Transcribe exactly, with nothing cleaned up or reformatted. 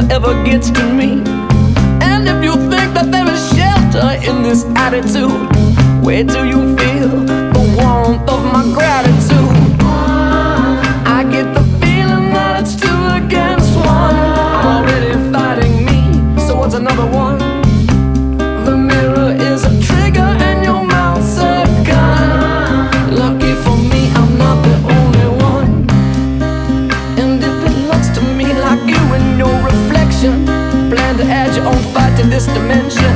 never ever gets to me. And if you think that there is shelter in this attitude, where do you feel the warmth of my gratitude? I get the feeling that it's two against one. I'm already fighting me, so what's another one? The mirror is a trigger and your mouth's a gun. Lucky for me, I'm not the only one. And if it looks to me like you and your reflection plan to add your own fight to this dimension,